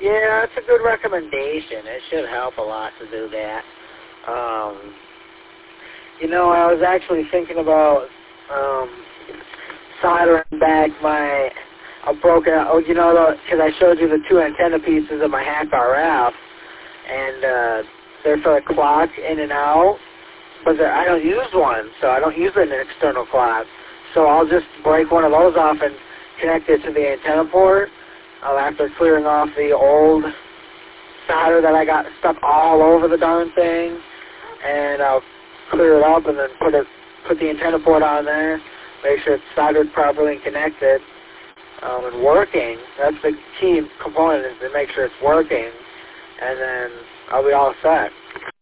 Yeah, it's a good recommendation. It should help a lot to do that. You know, I was actually thinking about soldering back a broken, you know, because I showed you the two antenna pieces of my Hack RF, and they're for the clock in and out, but I don't use one, so I don't use an external clock. So I'll just break one of those off and connect it to the antenna port after clearing off the old solder that I got stuck all over the darn thing, and I'll clear it up and then put the antenna port on there, make sure it's soldered properly and connected and working. That's the key component, is to make sure it's working, and then I'll be all set.